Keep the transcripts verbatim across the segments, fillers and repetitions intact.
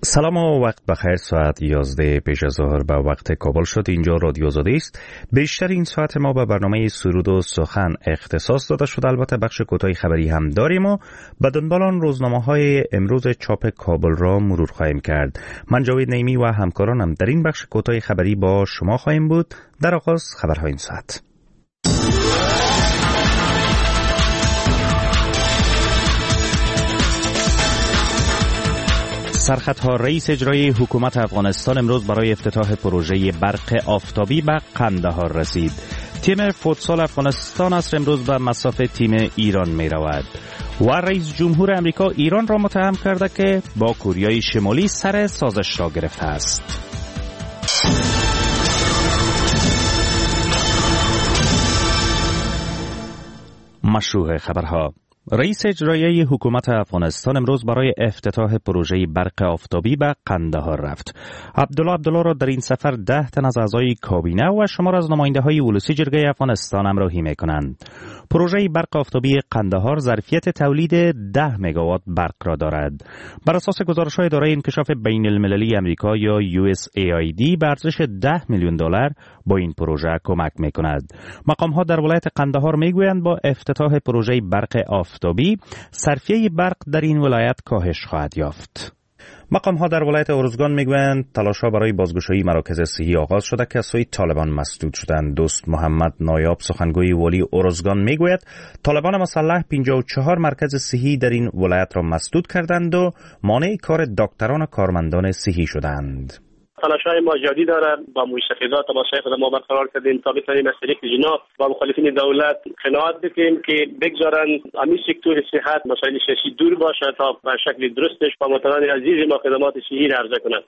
سلام و وقت بخیر. ساعت یازده پیش از ظهر به وقت کابل شد. اینجا رادیو آزادی است. بیشتر این ساعت ما به برنامه سرود و سخن اختصاص داده شد. البته بخش کوتاه خبری هم داریم و به دنبال آن روزنامه‌های امروز چاپ کابل را مرور خواهیم کرد. من جاوید نیمی و همکارانم در این بخش کوتاه خبری با شما خواهیم بود. در آغاز خبرهای این ساعت. سرخطها رئیس اجرایی حکومت افغانستان امروز برای افتتاح پروژه برق آفتابی به قندهار رسید. تیم فوتسال افغانستان است امروز به مصاف تیم ایران می رود. و رئیس جمهور امریکا ایران را متهم کرده که با کوریای شمالی سر سازش را گرفته است. مشروع خبرها. رئیس اجرایی حکومت افغانستان امروز برای افتتاح پروژه برق آفتابی به قندهار رفت. عبدالله عبدالله را در این سفر ده تن از اعضای کابینه و شمار از نماینده‌های ولسی جرگه افغانستان همراهی می‌کنند. پروژه برق آفتابی قندهار ظرفیت تولید ده مگاوات برق را دارد. بر اساس گزارش‌های اداره انکشاف بین المللی امریکا یا یو اس ای آی دی به ارزش ده میلیون دلار با این پروژه کمک می‌کند. مقام‌ها در ولایت قندهار می‌گویند با افتتاح پروژه برق آفتابی صرفیه برق در این ولایت کاهش خواهد یافت. مقام ها در ولایت ارزگان میگویند تلاش‌ها برای بازگشایی مراکز صحی آغاز شده که از سوی طالبان مسدود شدند. دوست محمد نایاب سخنگوی ولی ارزگان میگوید طالبان مسلح پنجاه و چهار مرکز صحی در این ولایت را مسدود کردند و مانع کار دکتران و کارمندان صحی شدند. تلاش‌های ما جدی دارد با مشخصات تماشای خود ما برقرار کردیم تا بتوانیم از طریق جناب با مخالفین دولت قناعت بکنیم که بگذارن همین سکتور صحت مسائل سیاسی دور باشه تا به شکل درستش با مواطنان عزیز ما خدمات صحی را عرضه کنند.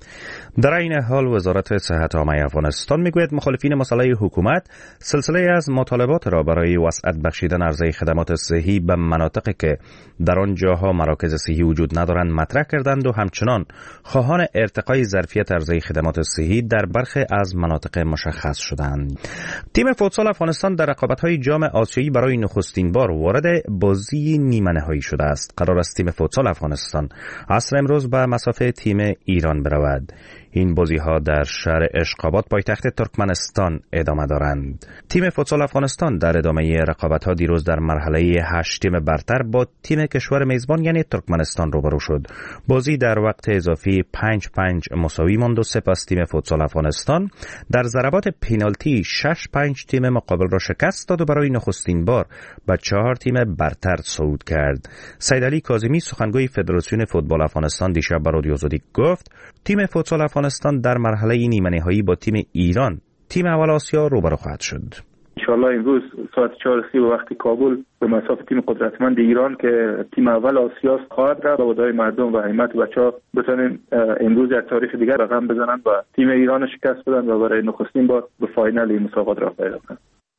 در این حال وزارت صحت عامه افغانستان میگوید مخالفین مسئله حکومت سلسله از مطالبات را برای وسعت بخشیدن عرضه خدمات صحی به مناطقی که در آن جاها مراکز صحی وجود ندارند مطرح کردند و همچنان خواهان ارتقای ظرفیت عرضه خدمات صحی در برخی از مناطق مشخص شدند. تیم فوتسال افغانستان در رقابت‌های جام آسیایی برای نخستین بار وارد بازی نیمه نهایی شده است. قرار است تیم فوتسال افغانستان عصر امروز به مصاف تیم ایران برود. این بازی‌ها در شهر اشقاباد پایتخت ترکمنستان ادامه دارند. تیم فوتسال افغانستان در ادامه رقابت‌ها دیروز در مرحله هشت تیم برتر با تیم کشور میزبان یعنی ترکمنستان روبرو شد. بازی در وقت اضافی پنج پنج مساوی ماند و سپس تیم فوتسال افغانستان در ضربات پنالتی شش پنج تیم مقابل را شکست داد و برای نخستین بار به چهار تیم برتر صعود کرد. سیدعلی کاظمی سخنگوی فدراسیون فوتبال افغانستان دیشب به رادیو آزادی گفت تیم فوتسال افغانستان در مرحله نیمه نهایی با تیم ایران تیم اول آسیا روبرو خواهد شد. انشالله امروز ساعت چهار سی وقت کابل به مصاف تیم قدرتمند ایران که تیم اول آسیا خواهد رفت با ودای مردم و همت بچه‌ها بتونن امروز یک تاریخ دیگر رقم بزنن و تیم ایران شکست بدن و برای نخستین بار به فاینال این مسابقات راه پیدا کنند.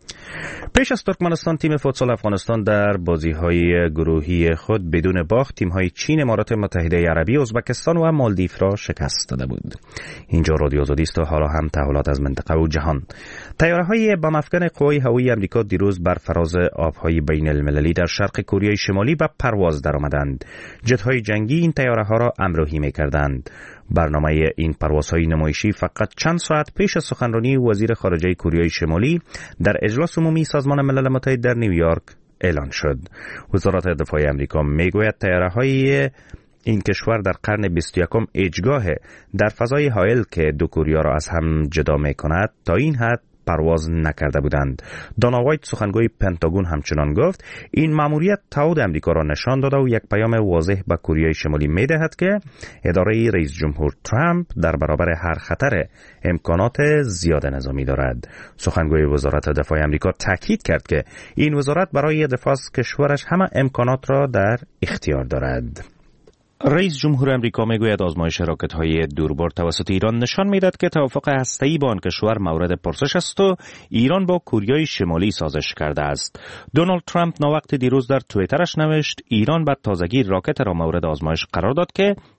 پیش از ترکمنستان تیم فوتسال افغانستان در بازی‌های گروهی خود بدون باخت تیم‌های چین، امارات متحده عربی، ازبکستان و مالدیو را شکست داده بود. اینجا رادیو آزادی است و حالا هم تحولات از منطقه و جهان. طیاره‌های بم افکن قوای هوایی آمریکا دیروز بر فراز آب‌های بین المللی در شرق کره شمالی به پرواز درآمدند. جت‌های جنگی این طیاره‌ها را همراهی می‌کردند. برنامه این پروازهای نمایشی فقط چند ساعت پیش از سخنرانی وزیر خارجه کره شمالی در اجلاس عمومی سازمان ملل متحد در نیویورک اعلان شد. وزارت دفاع آمریکا میگوید طیاره‌های این کشور در قرن بیست و یکم اجگاه در فضای حائل که دو کره را از هم جدا می‌کند تا این حد پرواز نکرده بودند. دانا وایت سخنگوی پنتاگون همچنان گفت این مأموریت تعهد آمریکا را نشان داده و یک پیام واضح به کره شمالی می‌دهد که اداره رئیس جمهور ترامپ در برابر هر خطر امکانات زیاد نظامی دارد. سخنگوی وزارت دفاع آمریکا تاکید کرد که این وزارت برای دفاع از کشورش همه امکانات را در اختیار دارد. رئیس جمهور امریکا میگوید آزمایش راکت‌های دوربر توسط ایران نشان میدهد که توافق هسته‌ای با آن کشور مورد پرسش است و ایران با کره شمالی سازش کرده است. دونالد ترامپ ناوقت دیروز در توییترش نوشت ایران به تازگی راکت را مورد آزمایش قرار داد که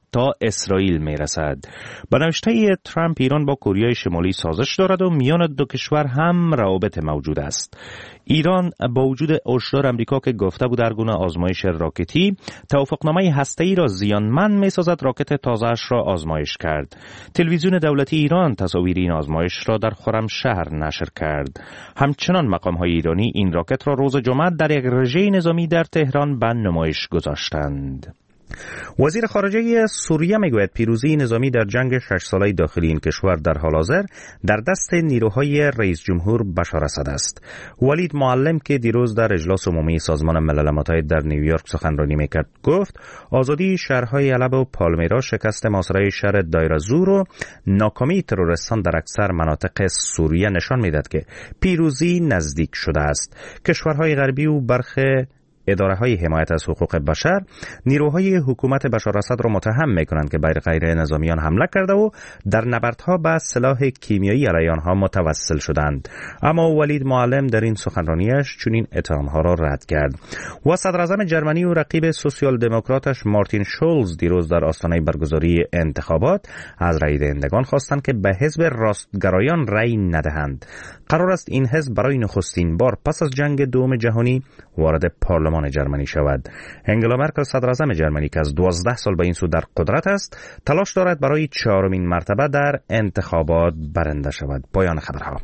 تا اسرائیل می رسد. به نوشته ترامپ ایران با کره شمالی سازش دارد و میان دو کشور هم روابط موجود است. ایران با وجود هشدار امریکا که گفته بود هر گونه آزمایش راکتی توافقنامه هسته‌ای را زیانمند می‌سازد، راکت تازه‌اش را آزمایش کرد. تلویزیون دولتی ایران تصاویر این آزمایش را در خرمشهر نشر کرد. همچنان مقام‌های ایرانی این راکت را روز جمعه در یک رژه نظامی در تهران به نمایش گذاشتند. وزیر خارجه سوریه میگوید پیروزی نظامی در جنگ شش ساله داخلی این کشور در حال حاضر در دست نیروهای رئیس جمهور بشار اسد است. ولید معلم که دیروز در اجلاس عمومی سازمان ملل متحد در نیویورک سخنرانی میکرد گفت آزادی شهرهای علب و پالمیرا، شکست محاصره شهر دایر زور و ناکامی تروریستان در اکثر مناطق سوریه نشان میدهد که پیروزی نزدیک شده است. کشورهای غربی و برخی اداره‌های حمایت از حقوق بشر نیروهای حکومت بشار اسد را متهم می‌کنند که بر غیر نظامیان حمله کرده و در نبردها با سلاح کیمیایی علیه آنها متوسل شدند. اما ولید معلم در این سخنرانیش چنین اتهام‌ها را رد کرد. و صدراعظم جرمنی و رقیب سوسیال دموکراتش مارتین شولز دیروز در آستانه برگزاری انتخابات از رای دهندگان خواستند که به حزب راستگرایان رای ندهند. قرار است این حزب برای نخستین بار پس از جنگ دوم جهانی وارد پارلمان جرمنی شود. انگلا مرکل صدراعظم جرمنی که از دوازده سال به این سو در قدرت است، تلاش دارد برای چهارمین مرتبه در انتخابات برنده شود. پایان خبرها.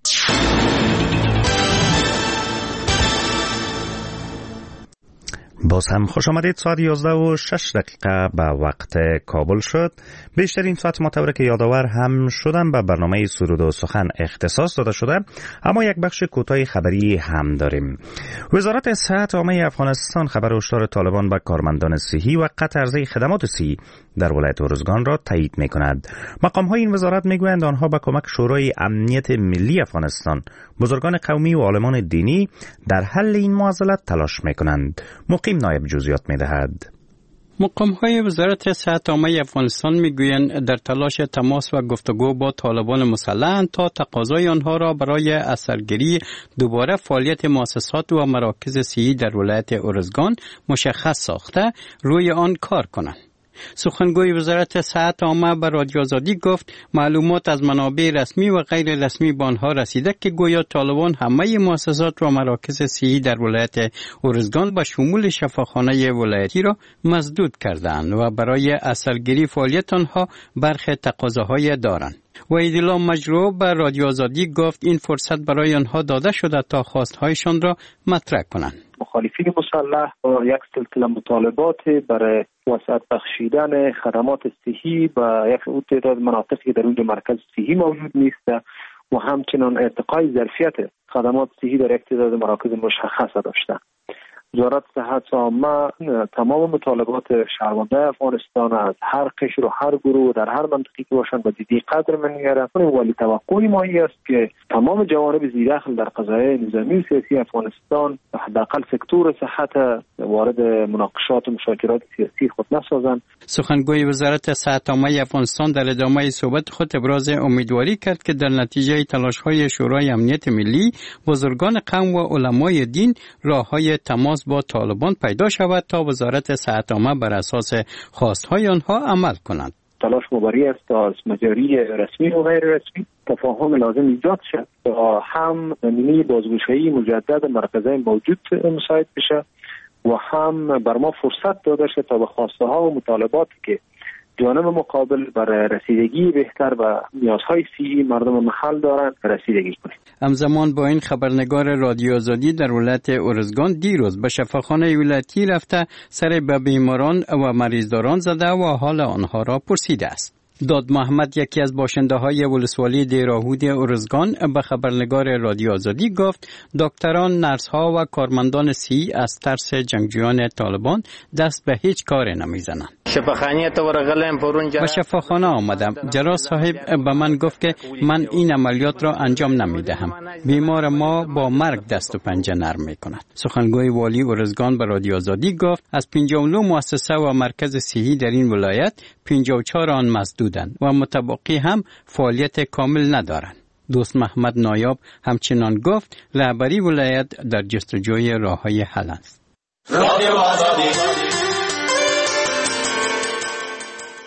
باز هم خوش آمدید. ساعت یازده و شش دقیقه به وقت کابل شد. بیشترین ساعت متورک یادآور هم شدن به برنامه سرود و سخن اختصاص داده شده، اما یک بخش کوتاه خبری هم داریم. وزارت صحت عامه افغانستان خبر هشدار طالبان به کارمندان صحی و قطع عرضه خدمات صحی در ولایت ارزگان را تایید می کند. مقام های این وزارت می گویند آنها با کمک شورای امنیت ملی افغانستان، بزرگان قومی و عالمان دینی در حل این معضلات تلاش می کنند. مقیم نایب جزئیات می دهد. مقام‌های وزارت صحت عامه افغانستان می‌گویند در تلاش تماس و گفتگو با طالبان مسلح تا تقاضای آنها را برای اثرگیری دوباره فعالیت مؤسسات و مراکز صحی در ولایت ارزگان مشخص ساخته روی آن کار کنند. سخنگوی وزارت صحت عامه به رادیو آزادی گفت معلومات از منابع رسمی و غیر رسمی به آنها رسیده که گویا طالبان همه مؤسسات و مراکز صحی در ولایت ارزگان به شمول شفاخانه ولایتی را مسدود کردند و برای اثرگیری فعالیت آنها برخی تقاضاهای دارند. و ایدلا مجروح به رادیو آزادی گفت این فرصت برای آنها داده شده تا خواستهایشان را مطرح کنند. مخالفین مسلح با یک سلسله مطالبات برای وسعت بخشیدن خدمات صحی و یک تعداد مناطقی در اونجا مرکز صحی موجود نیست و همچنان ارتقای ظرفیت خدمات صحی در یک تعداد مراکز مشخص داشته. وزارت صحت عامه تمام مطالبات شهروندان افغانستان از هر قشر و هر گروه در هر منطقی که باشند به جدی قدر می‌گیرد. ولی توقعی ما است که تمام جوانب ذی‌دخل در قضایای نظامی و سیاسی افغانستان حداقل سکتور صحت وارد مناقشات و مشاورات سیاسی خود نسازند. سخنگوی وزارت صحت عامه افغانستان در ادامه صحبت خود ابراز امیدواری کرد که در نتیجه تلاش‌های شورای امنیت ملی، بزرگان قوم و علمای دین راه‌های تماس با طالبان پیدا شود تا وزارت صحت عامه بر اساس خواستهای آنها عمل کنند. تلاش مبری است تا از مجاری رسمی و غیر رسمی تفاهم لازم ایجاد شد تا هم زمینه بازگوشایی مجدد مرکزهای موجود مساعد بشه و هم بر ما فرصت داده شد تا به خواسته ها و مطالباتی که جانب مقابل برای رسیدگی بهتر و نیازهای صحی مردم محل دارند رسیدگی کنیم. همزمان با این خبرنگار رادیو آزادی در ولایت ارزگان دیروز به شفاخانه ولایتی رفته سر به بیماران و مریضداران زده و حال آنها را پرسیده است. داد محمد یکی از باشنده‌های ولسوالی دیراهود ارزگان به خبرنگار رادیو آزادی گفت دکتران، نرس‌ها و کارمندان صحی از ترس جنگجویان طالبان دست به هیچ کار نمیزنند. شفاخانه تو ورغلم پرونجا به شفاخانه آمدم. جراح صاحب به من گفت که من این عملیات را انجام نمیدهم. بیمار ما با مرگ دست و پنجه نرم میکند. سخنگوی والی ارزگان به رادیو آزادی گفت از پنجاه و نه مؤسسه و مرکز صحی در این ولایت پنجاه و چهار آن مسدودند و متبقی هم فعالیت کامل ندارند. دوست محمد نایاب همچنان گفت رهبری ولایت در جستجوی راه‌های حل است.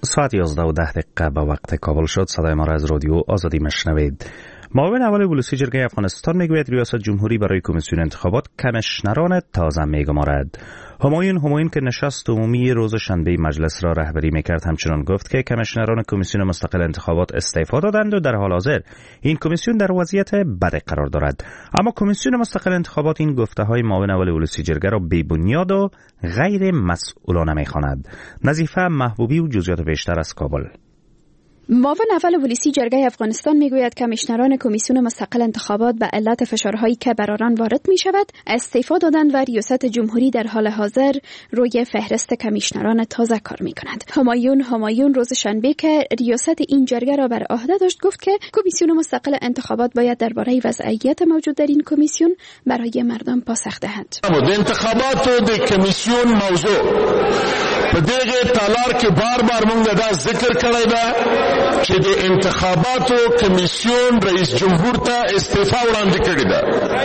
ساعت یازده و ده دقیقه به وقت کابل شد. صدای ما را از رادیو آزادی مشنوید. معاون اول ولسی جرگه افغانستان میگوید ریاست جمهوری برای کمیسیون انتخابات کمیشنران تازه میگمارد. همایون همایون که نشست عمومی روز شنبه مجلس را رهبری میکرد همچنان گفت که کمیشنران کمیسیون مستقل انتخابات استعفا دادند و در حال حاضر این کمیسیون در وضعیت بدی قرار دارد. اما کمیسیون مستقل انتخابات این گفته های معاون اول ولسی جرگه را بی بنیاد و غیر مسئولانه میخواند. نظیفه محبوبی و جزئیات بیشتر از کابل. معاون اول ولسی جرگه افغانستان میگوید کمیشنران کمیسیون مستقل انتخابات به علت فشارهایی که بر آنان وارد می شود استعفا دادند و ریاست جمهوری در حال حاضر روی فهرست کمیشنران تازه کار می کند. همایون همایون روز شنبه که ریاست این جرگه را بر عهده داشت گفت که کمیسیون مستقل انتخابات باید درباره وضعیت موجود در این کمیسیون برای مردم پاسخ دهد. انتخابات د کمیسیون موضوع په دغه تالار کې بار بار مونږ دا ذکر کړی دا چې د انتخاباتو کمیسیون رئیس جمهور ته استعفا وړاندې کړې ده.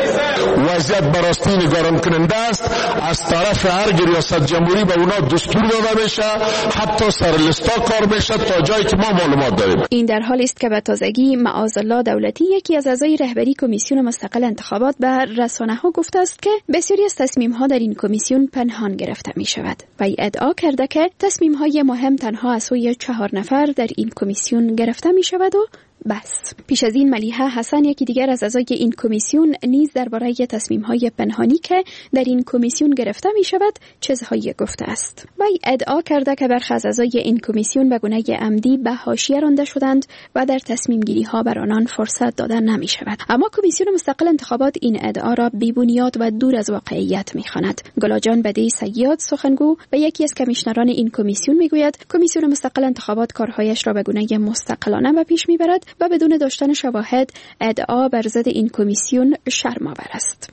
وضعیت براستی نگران کننده است. از طرف هر ریاست جمهوری به اونا دستور داده بشه، حتی سرلستا کار بشه تا جایی که ما معلومات داریم. این در حالی است که به تازگی معاذالله دولتی یکی از اعضای رهبری کمیسیون مستقل انتخابات به رسانه‌ها گفته است که بسیاری از تصمیم‌ها در این کمیسیون پنهان گرفته می‌شود و ادعا کرده که تصمیم‌های مهم تنها از سوی چهار نفر در این کمیسیون گرفته می‌شود و بس. پیش از این ملیحه حسن یکی دیگر از اعضای این کمیسیون نیز درباره تصمیم‌های پنهانی که در این کمیسیون گرفته می‌شود چیزهایی گفته است. وی ادعا کرده که برخی از اعضای این کمیسیون به گونه عمدی به حاشیه رانده شدند و در تصمیم‌گیری‌ها بر آنان فرصت داده نمی‌شود. اما کمیسیون مستقل انتخابات این ادعا را بی‌بنیاد و دور از واقعیت می‌خواند. گلاجان بدی سیاد سخنگو و یکی از کمیشنران این کمیسیون می‌گوید کمیسیون مستقل انتخابات کارهایش را به گونه مستقلانه به پیش می‌برد و بدون داشتن شواهد ادعا بر ضد این کمیسیون شرم‌آور است.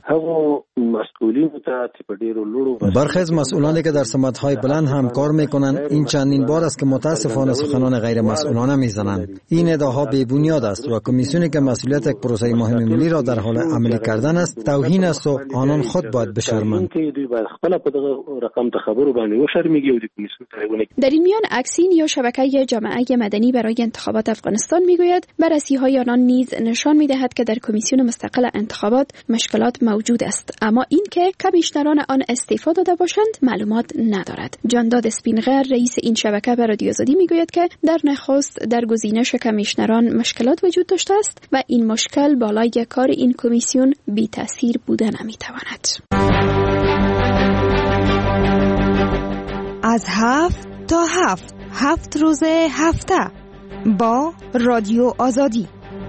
برخی از مسئولانی که در سمت‌های بلند هم کار می‌کنند این چندین بار است که متأسفانه سخنان غیر مسئولانه می‌زنند. این ادعاها بی بنیاد است و کمیسیونی که مسئولیت یک پروسه مهم ملی را در حال عملی کردن است توهین است و آنان خود باید بشرمند. در این میان اکسین یا شبکه جامعه مدنی برای انتخابات افغانستان میگوید بررسی‌های آنان نیز نشان می‌دهد که در کمیسیون مستقل انتخابات مشکلات موجود است، اما این که کمیشنران آن استعفا داده باشند معلومات ندارد. جانداد اسپینغر رئیس این شبکه به رادیو آزادی میگوید که در نخست در گزینش کمیشنران مشکلات وجود داشته است و این مشکل بالای کار این کمیسیون بی تأثیر بوده نمی‌تواند. از هفت تا هفت هفت روز هفته با رادیو آزادی.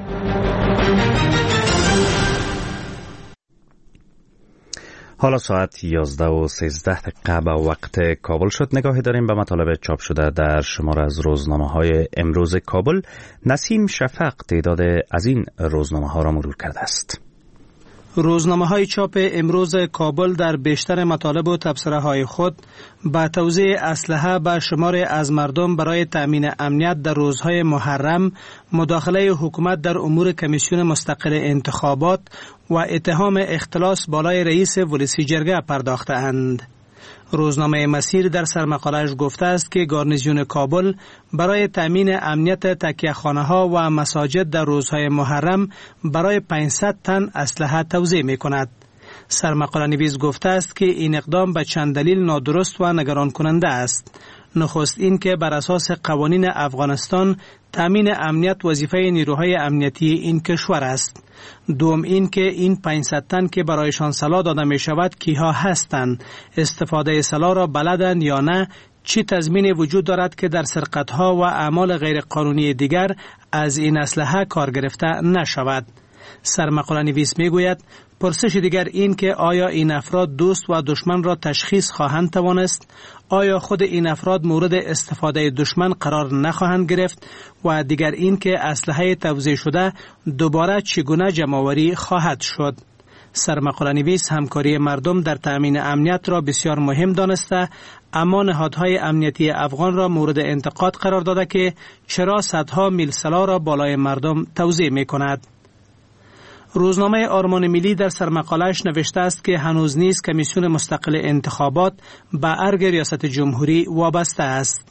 حالا ساعت یازده و سیزده دقیقه به وقت کابل شد. نگاهی داریم به مطالب چاپ شده در شماره از روزنامه های امروز کابل. نسیم شفق تعداد از این روزنامه ها را مرور کرده است. روزنامه های چاپ امروز کابل در بیشتر مطالب و تبصره های خود با توزیع اسلحه به شمار از مردم برای تأمین امنیت در روزهای محرم، مداخله حکومت در امور کمیسیون مستقل انتخابات و اتهام اختلاس بالای رئیس ولسی جرگه پرداخته‌اند. روزنامه مسیر در سرمقاله‌اش گفته است که گارنیزیون کابل برای تأمین امنیت تکیه‌خانه‌ها و مساجد در روزهای محرم برای پانصد تن اسلحه توزیع می‌کند. سرمقاله نویس گفته است که این اقدام به چند دلیل نادرست و نگران کننده است. نخست این که بر اساس قوانین افغانستان تامین امنیت وظیفه نیروهای امنیتی این کشور است. دوم این که این پانصد تن که برایشان سلاح داده می شود کیها هستند، استفاده سلاح را بلدند یا نه، چی تضمین وجود دارد که در سرقت‌ها و اعمال غیر قانونی دیگر از این اسلحه کار گرفته نشود. سرمقاله نویس می گوید پرسش دیگر این که آیا این افراد دوست و دشمن را تشخیص خواهند توانست؟ آیا خود این افراد مورد استفاده دشمن قرار نخواهند گرفت؟ و دیگر این که اسلحه توزیع شده دوباره چگونه جمع‌آوری خواهد شد؟ سرمقاله نویس همکاری مردم در تأمین امنیت را بسیار مهم دانسته، اما نهادهای امنیتی افغان را مورد انتقاد قرار داده که چرا صدها میل سلاح را بالای مردم توزیع می کند. روزنامه آرمان ملی در سرمقاله‌اش نوشته است که هنوز نیز کمیسیون مستقل انتخابات به ارگ ریاست جمهوری وابسته است.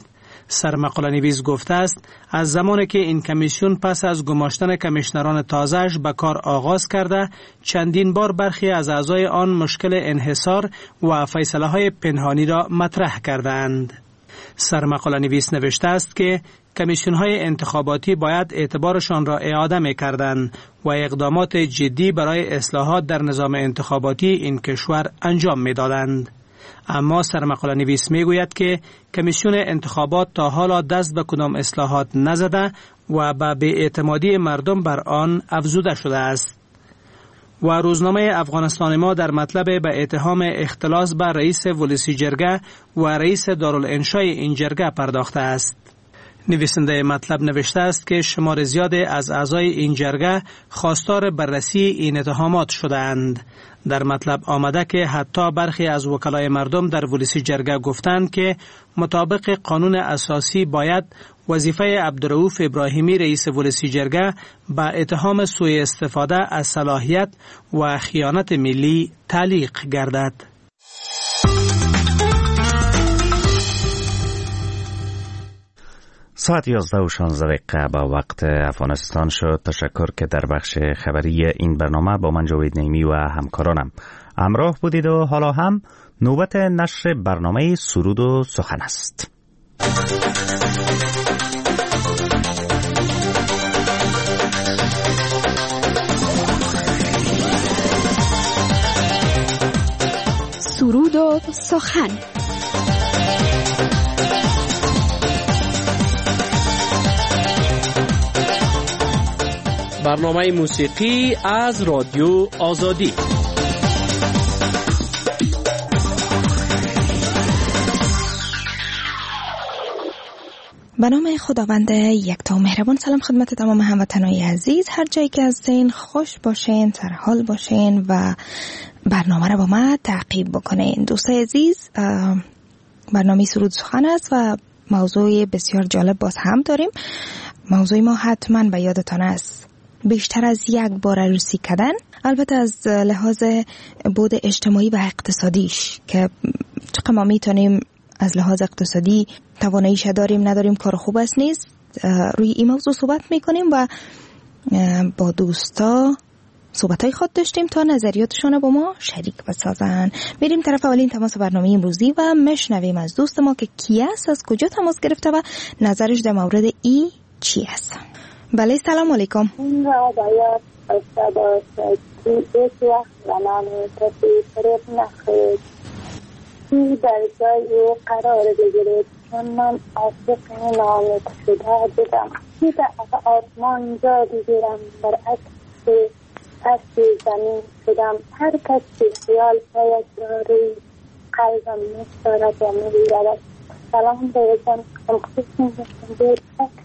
سرمقاله نویس گفته است از زمانی که این کمیسیون پس از گماشتن کمیشنران تازه‌اش به کار آغاز کرده، چندین بار برخی از اعضای آن مشکل انحصار و فیصله‌های پنهانی را مطرح کردند. سرمقاله نویس نوشته است که کمیسیون‌های انتخاباتی باید اعتبارشان را اعاده می‌کردند و اقدامات جدی برای اصلاحات در نظام انتخاباتی این کشور انجام می‌دادند. اما سرمقاله نویس میگوید که کمیسیون انتخابات تا حالا دست به کدام اصلاحات نزده و به بی‌اعتمادی مردم بر آن افزوده شده است. و روزنامه افغانستان ما در مطلب به اتهام اختلاس به رئیس ولسی جرگه و رئیس دارالانشای این جرگه پرداخته است. نویسنده مطلب نوشته است که شمار زیادی از اعضای این جرگه خواستار بررسی این اتهامات شده‌اند. در مطلب آمده که حتی برخی از وکلای مردم در ولسی جرگه گفتند که مطابق قانون اساسی باید وظیفه عبدالرؤوف ابراهیمی رئیس ولسی جرگه به اتهام سوء استفاده از صلاحیت و خیانت ملی تعلیق گردد. ساعت یازده و شانزده دقیقه با وقت افغانستان شد. تشکر که در بخش خبری این برنامه با من جاوید نعیمی و همکارانم همراه بودید و حالا هم نوبت نشر برنامه سرود و سخن است. سرود و سخن. برنامه موسیقی از رادیو آزادی. به نام خداوند یکتا و مهربان. سلام خدمت تمام هموطنان عزیز، هر جایی که هستین خوش باشین، سرحال باشین و برنامه را با ما تعقیب بکنین. دوستای عزیز، برنامه سرود سخن است و موضوع بسیار جالب باز هم داریم. موضوع ما حتما به یادتان است، بیشتر از یک بار عروسی کردن، البته از لحاظ بود اجتماعی و اقتصادیش که چقدر ما میتونیم از لحاظ اقتصادی تواناییش داریم نداریم، کار خوب است نیست. روی این موضوع صحبت میکنیم و با دوستا صحبتای خود داشتیم تا نظریاتشون با ما شریک بسازن. میریم طرف اولین تماس برنامه امروزی و مشنویم از دوست ما که کی است، از کجا تماس گرفته و نظرش در مورد ای چی است. بله، سلام علیکم. این را باید بسته باشد که یک وقت زمان کسی فریب نخورد، این در جای قرار بگیرد، چون من عاشق نامه شده بودم که در آسمان جا بگیرم، برعکس پس زمین شدم. هر کس که خیال پایش را روی قلبم می‌دارد و می‌گیرد. سلام بایدان بود.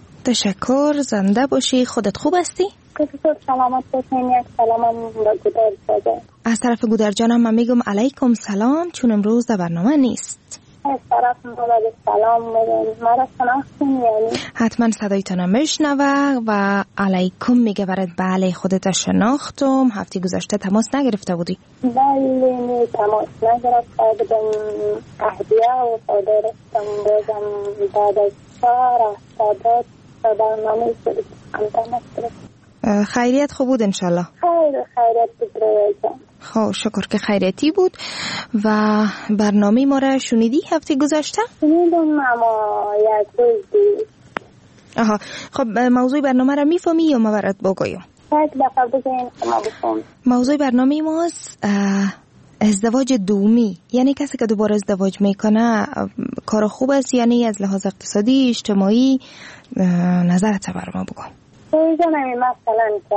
تشکر، زنده باشی. خودت خوب هستی؟ کسیتور سلامت باشین. یک سلامم با گودر شده. از طرف گودر جانم من میگم علیکم سلام، چون امروز در برنامه نیست. از طرف مولد سلام میگم. مرا شناختین یعنی؟ حتما صدایتانم میشنوه و علیکم میگه برات. بله خودت شناختم. هفته گذشته تماس نگرفته بودی؟ بله می تماس نگرفته بودم. اهدیه و صادرستم بازم بعد از چهار افتادات و برنامه سرود تماس گرفت. خیریت خوب بود انشالله؟ خیر خیریت بود رویتان. خب شکر که خیریتی بود. و برنامه ما را شنیدی هفته گذشته؟ شنیدم اما یک روز دید. آها، خب موضوع برنامه را میفهمی یا ما برات بگویم؟ یک دفعه بگوین که ما بفهم. موضوع برنامه ماست ازدواج دومی، یعنی کسی که دوباره ازدواج میکنه کار خوب است یعنی از لحاظ اقتصادی اجتماعی؟ نظرت بر ما بگو. می‌دونم مثلا که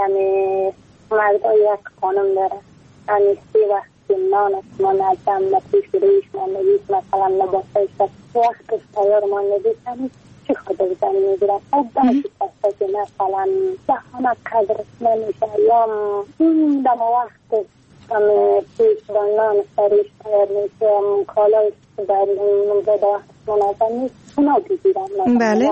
مردا یک قانون داره، یعنی سی وقت نان است منظم و پیش رویش ماندگیش، مثلا لباسایش وقتش تیار ماندگیش، یعنی چی خود بزنی میگیرن. او داشتی پسته که مثلا بخانه قدرش نمیشه یا این دم وقت همه پیش و نان سریش تیار میشه، کالایش در موزد وقت منظم نیست، اونا بگیرن. بله.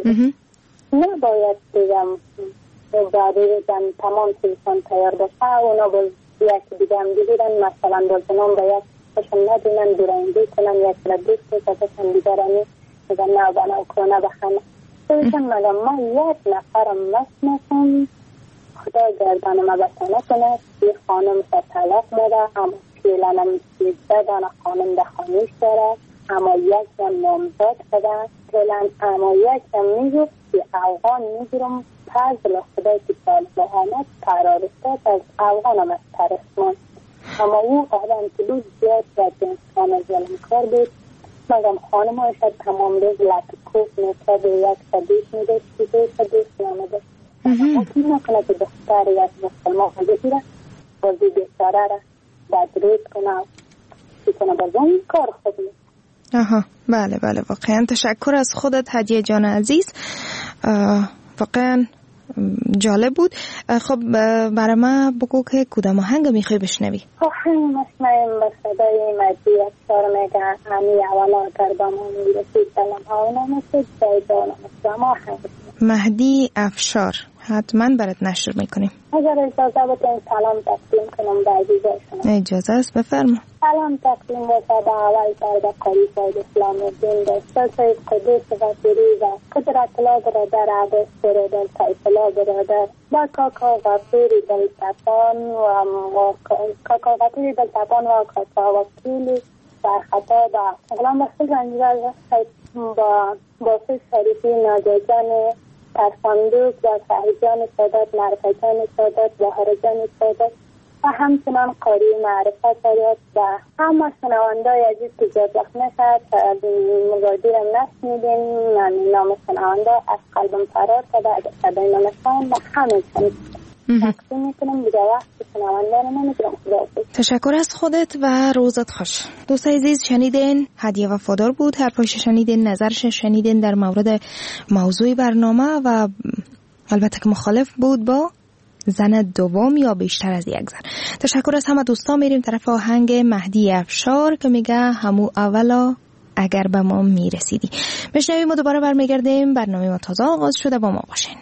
نباید بگم بعدی بگم تمام چیزان تیار باشه، اونا باز یک دیگه هم بگیرن، مثلا باز نام باید باشم ندونن، برندی کنن، یک لدوست باشن دیگرانی شده نه بنا کنه بخنه تویشم مگم ما یک نفرم مسنسم خدا گردن ما بسانه کنه یه خانم تا طلاق داره اما پیلنم سیزده دانه خانم ده خانوش داره اما یک هم نامزاد شده پیلن اما یک هم میگو که افغان میگیرم پس بلا خدای که سال محمد قرار استاد از افغان هم از ترسمان اما او آدم کلوز زیاد در جنسان ظلم کار بود مگم خانم هایشد تمام روز لطکوف میکرد یک صدیش میده چیزه صدیش نامده ممکن نکنه که دختر یک مسلمان بگیره بازی بیچاره را بدرود کنه چی کنه باز اون کار خوب نیست. آها بله بله واقعا تشکر از خودت هدیه جان عزیز واقعا جالب بود. خب برای ما بگو که کدام آهنگ میخوای بشنوی؟ آهنگ مشنویم به صدای مهدی افشار میگه همی اولا گردم میرسید دلم ها نمیسید جای جانم اسلام آهنگ مهدی افشار حتما برات نشر میکنیم. اگر اجازه بکنیم سلام تقدیم کنم به عزیزای شما. اجازه است بفرما. سلام تقدیم باشد به اول کرده قریب باید اسلام دین دسته سید قدوس و فریزه قدرت الله برادر عباس برادر تایفلا برادر با کاکا غفوری دلتپان و کاکا غفوری دلتپان و کاکا وکیلی در خطا با اغلام بخش زنجیل با باسه شریفی ناججان ترفاندوک و سعیدان سادات معرفتان سادات و هرجان سادات و همچنان قاری معرفت دارید و همه شنواندای عزیز که جاد وقت نشد مگادیرم نشنیدین من نام شنوانده از قلبم فرار کرده اگر صدای نامشان و همه شنید تقسیم میکنم دیگه وقت شنوانده رو نمیگرم. خدا تشکر از خودت و روزت خوش. دوست عزیز شنیدین هدیه وفادار بود هر پایش شنیدین نظرش شنیدین در مورد موضوع برنامه و البته که مخالف بود با زن دوم یا بیشتر از یک زن. تشکر از همه دوستا. میریم طرف آهنگ مهدی افشار که میگه همو اولا اگر به ما میرسیدی. بشنویم و دوباره برمیگردیم. برنامه ما تازه آغاز شده با ما باشین.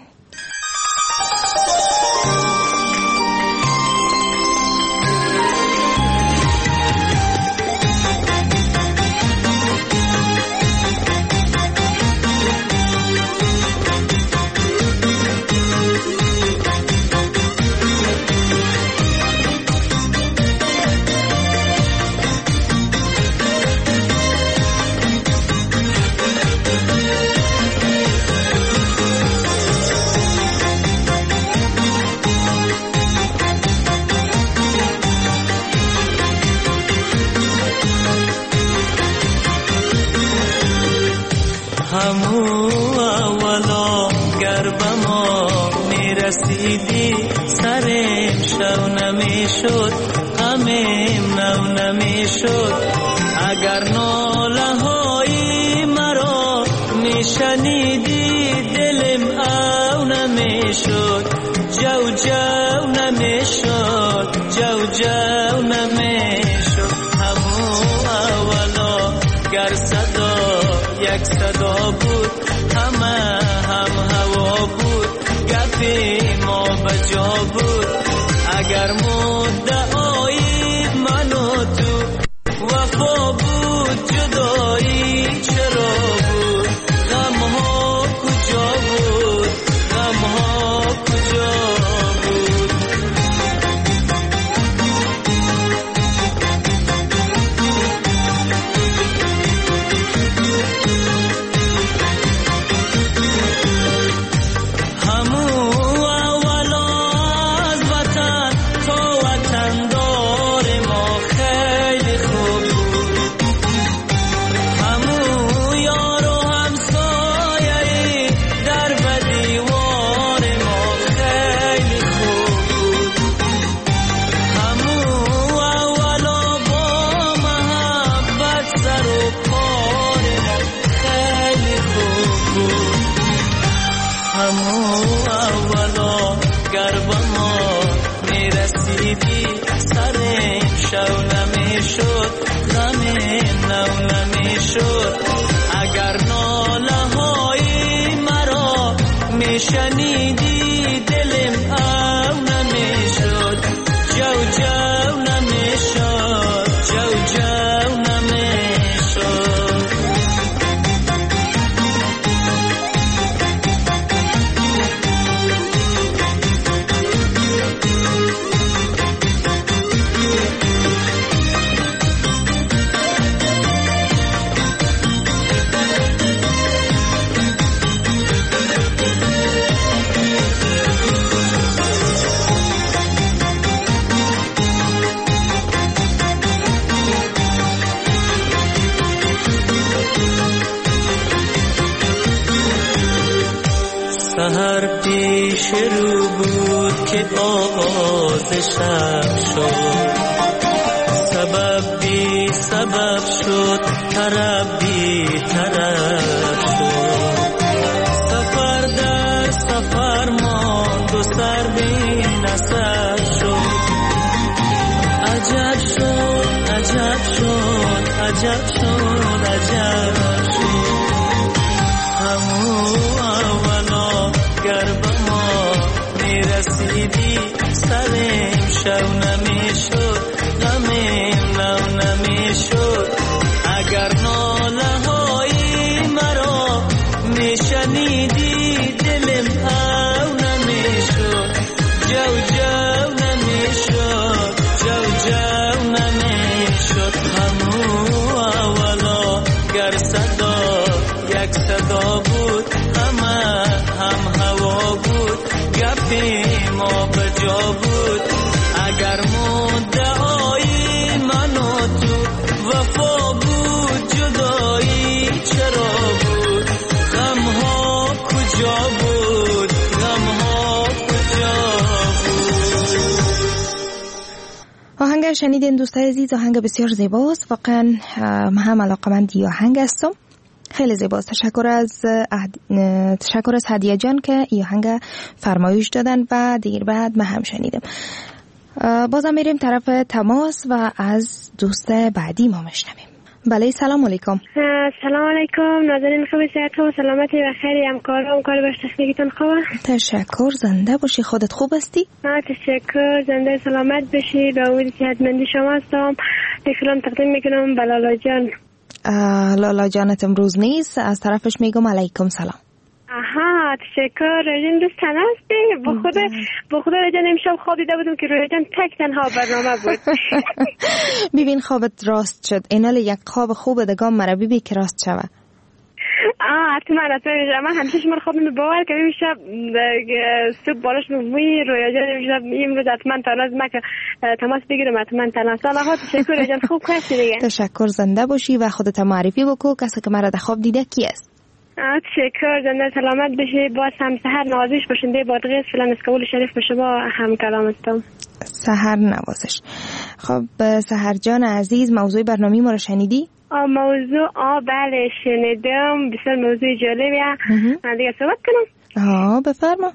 رسیدی سرم شو نمیشد غمم نو نمیشد اگر ناله های مرا میشنیدی دلم او نمیشد جو جو نمیشد جو جو نمیشد همو اولا گر صدا یک صدا بود همه هم هوا بود گپی ما بجا بود اگر مدعای من و تو وفا بود جدایی چرا بود غم ها کجا بود غم ها کجا بود شنیدی دلم او نمیشد جو جو نمیشد جو جو نمیشد سحر پیش رو بود که آغاز شب شد، سبب بی سبب شد، طرف بی طرف شد، سفر در سفر ماند و سر بی نسر شد. عجب شد عجب شد عجب شد عجب شد، همون اولا گر به ما میرسیدی سرم شو نمیشد، غمم نو نمیشد. اگر ناله های مرا میشنیدی دلم او نمیشد، جو جو نمیشد، جو جو نمیشد. همون اولا گر صدا یک صدا بود، همه هم هوا بود، گپی ما به جا بود. اگر مدعای من و تو وفا بود، جدایی چرا بود؟ غم ها کجا بود؟ غم ها کجا بود؟ آهنگ شنیدین دوستای عزیز، آهنگ بسیار زیباست. واقعا من هم علاقه‌مند این آهنگ هستم، خیلی زیباست. تشکر از عهد... تشکر از هدیه جان که این آهنگ فرمایش دادن و دیر بعد من هم شنیدم. بازم میریم طرف تماس و از دوست بعدی ما میشنویم. بله سلام علیکم. سلام علیکم ناظرین، خوب صحت و سلامتی و خیری همکارم کار باش تکنیکتون خوبه؟ تشکر، زنده باشی. خودت خوب هستی؟ ها تشکر، زنده سلامت باشی. به امید صحتمندی شما هستم. اکرام تقدیم میکنم به لالا جان. لالا جانت امروز نیست، از طرفش میگم علیکم سلام. آها تشکر. رجان دوست تنها هستی؟ با خود با خود رجان امشب خواب دیده بودم که رجان تک تنها برنامه بود. ببین خوابت راست شد. اینال یک خواب خوب دگام مرا ببین که راست شوه. آه حتما حتما. من همیشه شما خواب می باور که امشب صبح بالاش می رویا جان امشب امروز حتما تنها از من که تماس بگیرم. حتما تنها. سلام تشکر رجان، خوب هستی دیگه؟ تشکر، زنده باشی و خودت معرفی بکو. کسی که مرا در خواب دیده کی است؟ تشکر، زنده سلامت بشی. باز هم سحر نوازش باشنده بادغیس فلان اسکول شریف به شما هم کلام هستم. سحر نوازش. خب سحر جان عزیز، موضوع برنامه ما رو شنیدی؟ آه موضوع آه بله شنیدم، بسیار موضوع جالبیه. دیگه صحبت کنم؟ آه بفرما.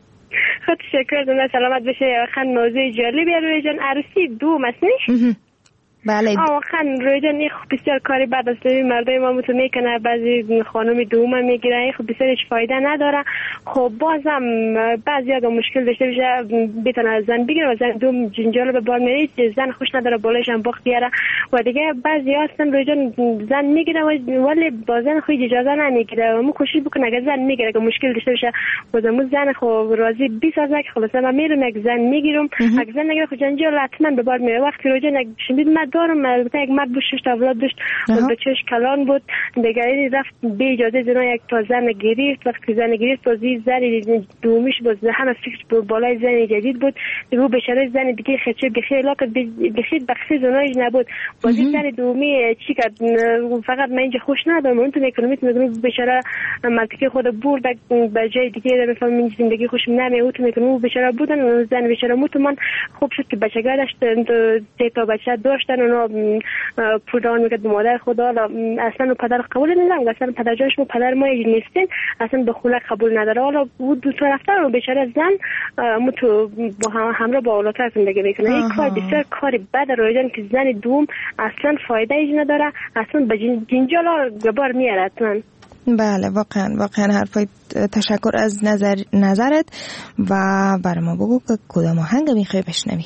خب تشکر، زنده سلامت بشی. خیلی موضوع جالبیه. روی جان عروسی دوم است نیست؟ بله. آه خان روی جان این خب بسیار کاری بعد از مردای ما متو میکنه، بعضی خانم دوم میگیره، این خب بسیار هیچ فایده نداره. خب بازم بعضی اگه مشکل داشته باشه بتونه زن بگیره و زن دوم جنجال به بار میره، زن خوش نداره بالایش هم باخت بیاره. و دیگه بعضی هستن روی جان زن میگیره ولی با زن خود اجازه نمیگیره. و مو کوشش بکنه اگه زن میگیره که مشکل داشته باشه بازم زن خب راضی بسازه که خلاص من میرم یک زن میگیرم. اگه زن نگیره خب جنجال حتما به بار میره. وقتی روی جان شنید من دارم البته یک مرد بود شش اولاد داشت و بچه‌اش کلان بود دیگه، رفت به اجازه زنا یک تا زن گرفت. وقتی زن گرفت بازی زن دومیش باز همه فکر بالای زن جدید بود دیگه. او بشره زن دیگه خچه بخیر لاکت بخیر بخیر زنایش نبود. بازی زن دومی چی کرد؟ فقط من اینجا خوش ندارم اون تو اکونومیت میگم بشره منطقه خود برد به جای دیگه مثلا من زندگی خوش نمی او تو میگم بشره بودن زن بشره مت من خوب شد که بچگاه داشت سه تا بچه داشتن. اونا پودران میگه به مادر خدا اصلا پدر قبول نمیدن، اصلا پدر جانش مو پدر ما نیستین، اصلا به خونه قبول نداره. حالا او دو تا رفتن و بیچاره زن متو با همراه با اولادش زندگی میکنه. این کار بسیار کاری بد رویدن که زن دوم اصلا فایده ای نداره، اصلا به جنجال گبار میاره اصلا. بله واقعا واقعا حرفای تشکر از نظر نظرت و برای ما بگو که کدام آهنگ میخوای بشنوی.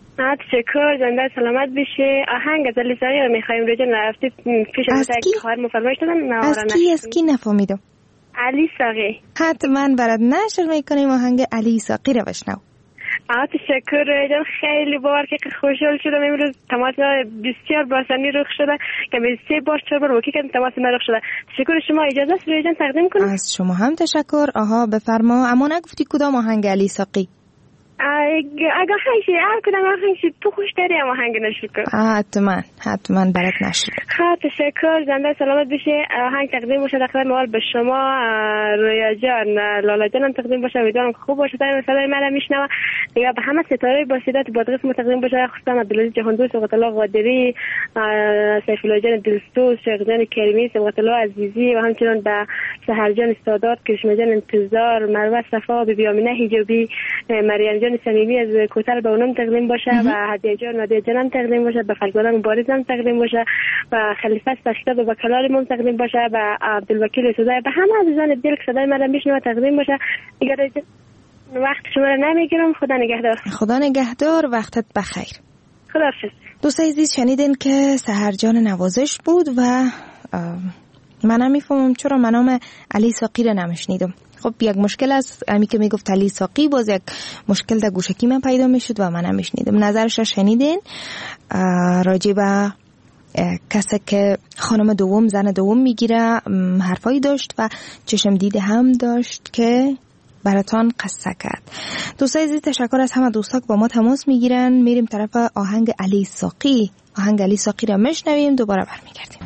تشکر، زنده سلامت بشه. آهنگ از علی ساقی رو میخوایم. روی جان رفتی پیش از یک خواهر مفرمایش دادن. از کی از کی نفهمیدم؟ علی ساقی. حتما برات نشر میکنیم آهنگ علی ساقی رو بشنو. آه تشکر روی جان، خیلی بار که خوشحال شدم امروز. تماس بسیار باسنی رخ شده که به سه بار چهار بار وکی کردم تماس من رخ شده. تشکر شما. اجازه است روی جان تقدیم کنم؟ از شما هم تشکر. آها بفرما. اما نگفتی کدام آهنگ علی ساقی؟ اگه هنگی هر کدام هنگی تو خوش داری اما هنگ نشکر حتما حتما برات نشکر خیلی تشکر. زنده سلامت بشه. هنگ تقدیم باشه دقیقا موال به شما رویا جان لالا جان هم تقدیم باشه. امیدوارم که خوب باشه. تا صدای من میشنوه یا به همه ستاره باسیدات بادغیس تقدیم باشه. خصوصا عبدالعزیز جهاندوست، سبقت الله قادری، سیف الله جان دلسوز، شیخ جان کریمی، سبقت الله عزیزی و همچنین به سحر جان استادات، کرشمه جان انتظار، مروه صفا، بیبی آمینه حجابی، مریم جان صمیمی از کوتل به اونم تقدیم باشه و هدیه جان و هدیه جان هم تقدیم باشه، به فرزانه مبارز هم تقدیم باشه و خلیفه بخشیده و کلال هم تقدیم باشه و عبدالوکیل سوزای به همه عزیزان دل که صدای من میشنوه تقدیم باشه. دیگه وقت شما رو نمیگیرم. خدا نگهدار. خدا نگهدار. وقتت بخیر. خداحافظ. دوستای عزیز شنیدین که سحر جان نوازش بود و من نمیفهمم چرا من نام علی ساقی رو نمیشنیدم. خب یک مشکل است امی که میگفت علی ساقی، باز یک مشکل در گوشکی من پیدا میشد و من نمیشنیدم. نظرش رو شنیدین راجع به کسی که خانم دوم زن دوم میگیره حرفایی داشت و چشم دیده هم داشت که براتان قصه کرد. دوستای عزیز تشکر از همه دوستا که با ما تماس میگیرن. میریم طرف آهنگ علی ساقی. آهنگ علی ساقی را میشنویم، دوباره برمیگردیم.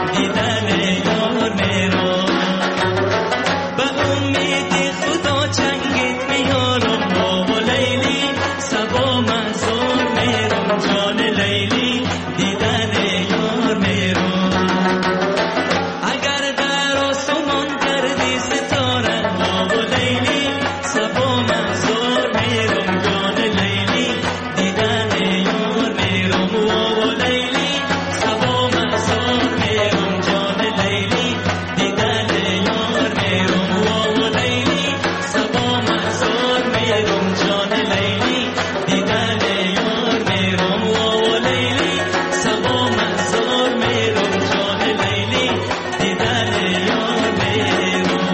دیدن یار میرم به امید خدا چنگت میارم بابا لیلی سبا منظور میرم جان لیلی دیدن یار میرم اگر در آسمان کردی ستاره بابا لیلی سبا منظور میرم جان لیلی دیدن یار میرم بابا لیلی سبا منظور میرم جان لیلی دیدن یار میرم بابا لیلی سبا منظور میرم جان لیلی دیدن یار میرم بابا لیلی سبا منظور میرم جان لیلی دیدن یار میرم.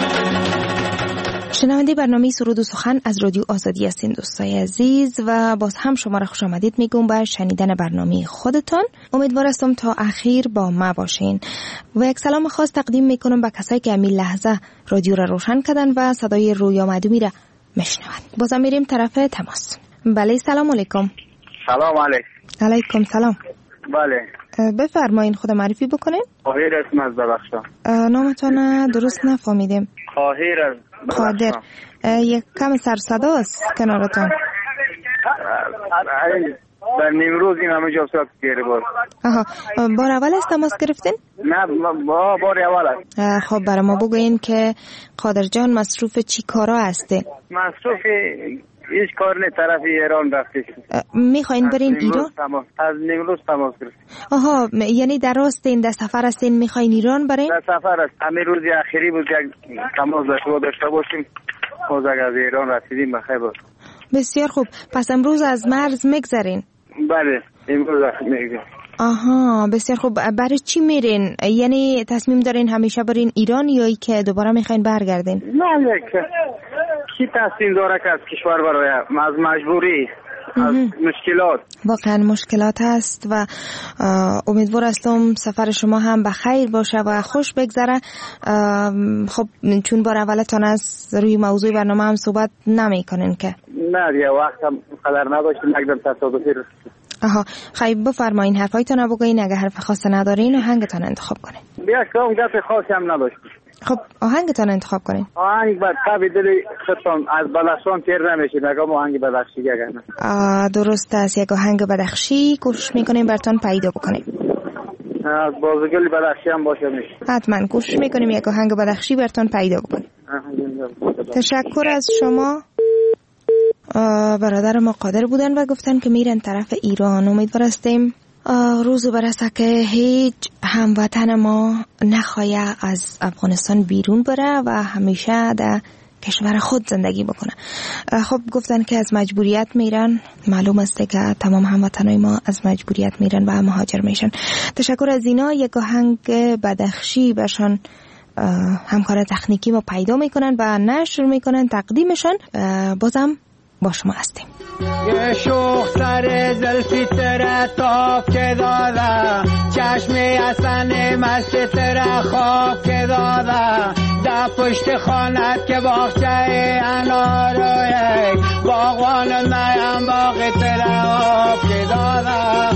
شنونده برنامه سرود و سخن از رادیو آزادی هستین دوستای عزیز و باز هم شما را خوش آمدید میگم به شنیدن برنامه خودتان. امیدوار هستم تا اخیر با ما باشین و یک سلام خاص تقدیم میکنم به کسایی که همین لحظه رادیو را روشن کردن و صدای رویا معدومی را میشنوند. بازم میریم طرف تماس. بله سلام علیکم. سلام علیکم. علیکم سلام. بله بفرمایین خود معرفی بکنین. قاهر اسم از ببخشم. نامتون درست نفهمیدیم. قاهر از قادر. یک کم سر صداست کنارتون. در نیمروز این همه جا صورت گیره بود. آها بار اول است تماس گرفتین؟ نه با بار اول است. خب برای ما بگوین که قادر جان مصروف چی کارا هسته؟ مصروف هیچ کار نه، طرف ایران رفته. میخواین برین ایران؟ از نیمروز تماس گرفت. آها یعنی در راست این در سفر هستین میخواین ایران برین؟ در سفر است. همین روز اخیری بود که تماس داشته باشیم. باز از ایران رسیدیم بخیر بود. بسیار خوب. پس امروز از مرز میگذرین؟ بله امروز میگذرین. آها بسیار خوب. برای چی میرین؟ یعنی تصمیم دارین همیشه برین ایران یا ای که دوباره میخواین برگردین؟ نه یک کی تصمیم داره که از کشور برای از مجبوری از مشکلات. واقعا مشکلات هست و امیدوار هستم سفر شما هم بخیر باشه و خوش بگذره. خب چون بار اولتان از روی موضوع برنامه هم صحبت نمی کنین که؟ نه دیگه وقت هم قدر نداشتیم نگدم تصادفی رسید. آها خیلی بفرمایین حرفایتان رو بگوین. اگه حرف خاص ندارین آهنگتان انتخاب کنین. بیا کام گپ خاصی هم نداشتیم. خب آهنگتان انتخاب کنین. آهنگ بعد تابع دل خودتان از بلخشان تیر نمیشه. نگم آهنگ بدخشی اگر درست است. یک آهنگ بدخشی گوش میکنیم براتون پیدا بکنیم. از بازگل بدخشی هم باشه میشه. حتما گوش میکنیم یک آهنگ بدخشی براتون پیدا بکنیم. تشکر از شما. برادر ما قادر بودن و گفتن که میرن طرف ایران. امیدوار هستیم روز برسه که هیچ هموطن ما نخواهد از افغانستان بیرون بره و همیشه در کشور خود زندگی بکنه. خب گفتن که از مجبوریت میرن. معلوم است که تمام هموطنای ما از مجبوریت میرن و مهاجر میشن. تشکر از اینا. یک آهنگ بدخشی برشان همکار تکنیکی ما پیدا میکنن و نشر میکنن تقدیمشان. بازم با شما هستیم. یه شوخ سر زلفی تره تاب که داده، چشمی حسن مست تره خواب که داده، در پشت خانت که باغچه انار و یک باغوان میم باغ تره آب که داده.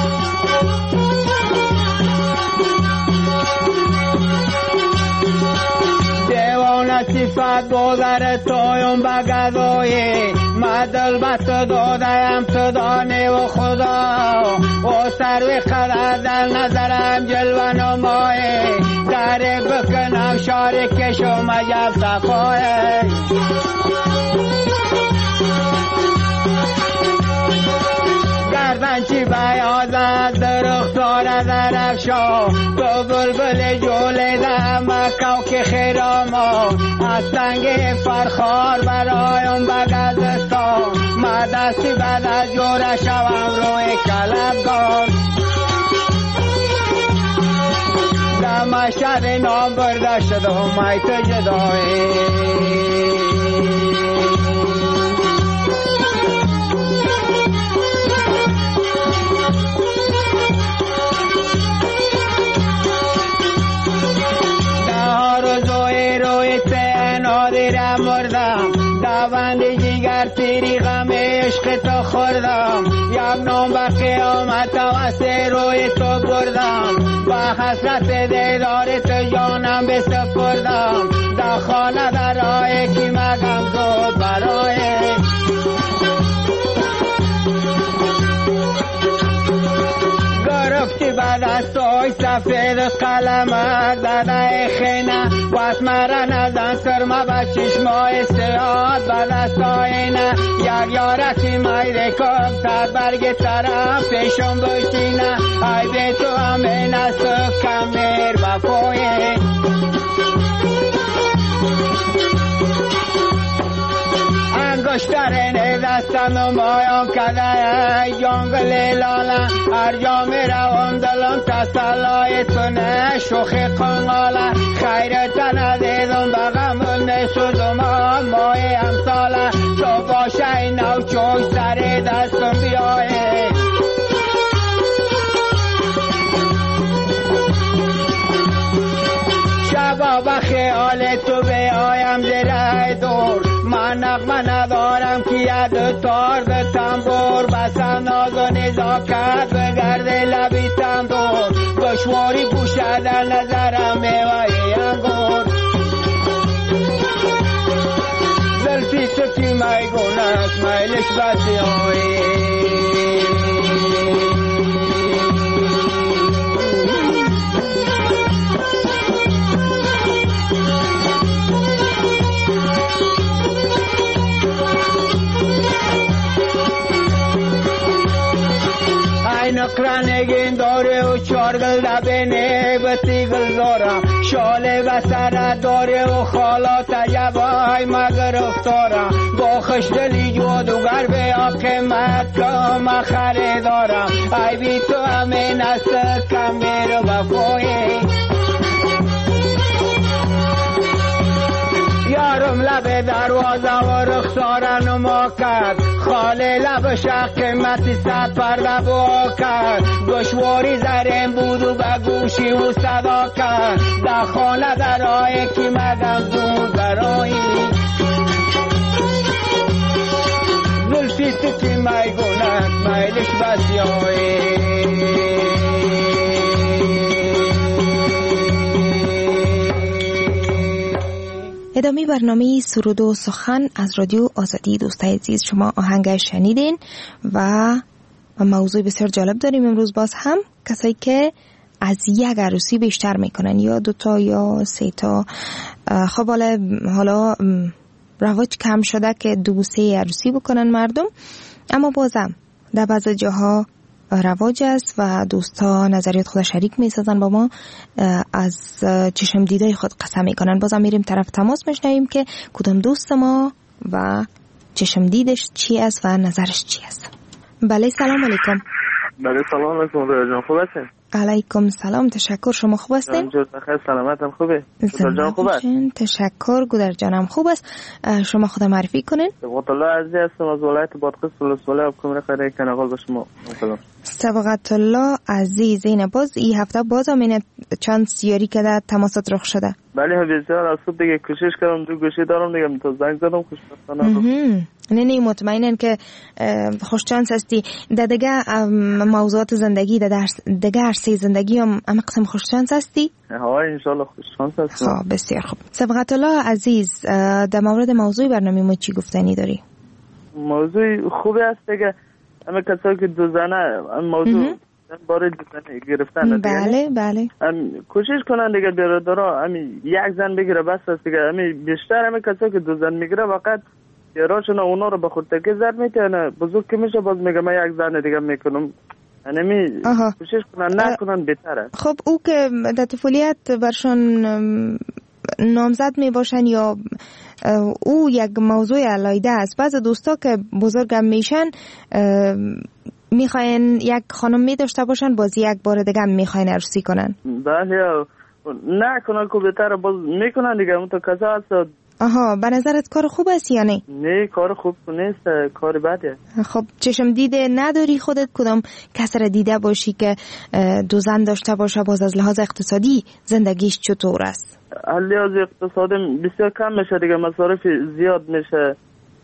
صفت گذر تویم بگذایی مدل بست دادیم تو دانه و خدا و سروی قدر در نظرم جلوه نمایی در بکنم شاری کشو مجب سقایی گردن چی بیازد درختار در افشا تو بلبل جوله در مکاو که خیراما از سنگ فرخار برایم بگذستا ما دستی بعد از جوره شوم روی کلبگار در مشهد نام برده شد و میت جدایی مردم دوند جیگر تیری غم عشق تو خوردم یک نام به قیامت واسه روی تو بردم با حسرت دیدار تو جانم بسپردم در خانه برای کی مگم زود برای گرفتی بعد از توی سفید قلمک داده خینه واسه مرا نزن سرما به چشمای سیاد بعد از توینه یک یارکی میره کم تا برگ طرف پیشم بشینه ای به تو همین است کمیر بفویه انگشترین دستم نمایم کده جنگل لاله هر جا می روم دلم تسلای تونه شوخی قنقاله خیرت ندیدم بغمون می سوزم مای امساله تو باشه این نو چوی سر دستم بیایه شبا با خیال تو بیایم زیر دور من نغمه ندارم که ید تار به تنبور بسم ناز و نزاکت بگرده لبی تندور دشواری گوشه در نظرم میوهی انگور زلفی تو کی میگونست میلش بسی آوی نقرانگین داره و چارگل دبینه بطیگل دارم شاله و سره داره و خالات جبای مگر افتارم با خشدلی جادوگر به قیمت کم خریدارم ای بی تو همین است کمیر بفویی یارم لب دروازه و رخساره نما کرد خاله لب شق قیمتی صد پرده با کرد دشواری زرین بود و به گوشی و صدا کرد در خانه درای کی مگم زود برایی زلفی تو کی میگونت میلش بسیایی ادامه برنامه سرود و سخن از رادیو آزادی. دوستای عزیز شما آهنگ شنیدین و موضوع بسیار جالب داریم امروز. باز هم کسایی که از یک عروسی بیشتر میکنن یا دوتا یا سه تا، خب حالا رواج کم شده که دو سه عروسی بکنن مردم، اما بازم در بعض جاها رواج است و دوستا نظریات خود شریک میسازن با ما، از چشم دیده خود قسم میکنن. بازم میریم طرف تماس میشنویم که کدام دوست ما و چشم دیدش چی است و نظرش چی است. بله سلام علیکم. بله سلام علیکم جان، خوب هستین؟ علیکم سلام، تشکر. شما خوب هستین؟ جان بخیر، سلامتم خوبه؟ جان خوب است؟ تشکر، گودر جانم خوب است. شما خود معرفی کنین؟ سبقت الله عزیز هستم از ولایت بادغیس ولسوالی آبکمر خیره کنگال به شما. سبقت الله عزیز. این باز این هفته باز هم این چند سیاری که در تماسات رخ شده. بله بسیار از صبح دیگه کوشش کردم، دو گوشی دارم دیگه تو زنگ زدم خوشبختانه. نه نه مطمئنن که خوش چانس هستی. در دیگه موضوعات زندگی در دیگه عرصه زندگی هم هم قسم خوش چانس هستی؟ ها ان شاء الله خوش چانس هستم. خب بسیار خوب. سبقت الله عزیز، در مورد موضوع برنامه ما چی گفتنی داری؟ موضوع خوبی است دیگه. همه کسایی که دو زنه موضوع باره دوزنه گرفتن بله بله کوشش کنن دیگه برادرها همین یک زن بگیره بس است دیگه. همین بیشتر همه کسایی که دو زن میگیره فقط یاراشون اونا رو به خود تکی زد میتونه بزرگ که میشه باز میگه من یک زن دیگه میکنم. یعنی کوشش کنن نکنن بهتره. خب او که در طفولیت برشان نامزد می باشن یا او یک موضوع علیده است. بعض دوستا که بزرگم میشن میخواین یک خانم می داشته باشن، باز یک بار دیگه میخواین عروسی کنن. بله نه کنن که بهتره باز میکنن دیگه. اون تو کسا هست. آها، به نظرت کار خوب است یا نه؟ نه کار خوب نیست، کار بده. خب چشم دیده نداری خودت؟ کدام کس را دیده باشی که دو زن داشته باشه، باز از لحاظ اقتصادی زندگیش چطور است؟ از لحاظ اقتصادی بسیار کم میشه دیگه، مصارف زیاد میشه.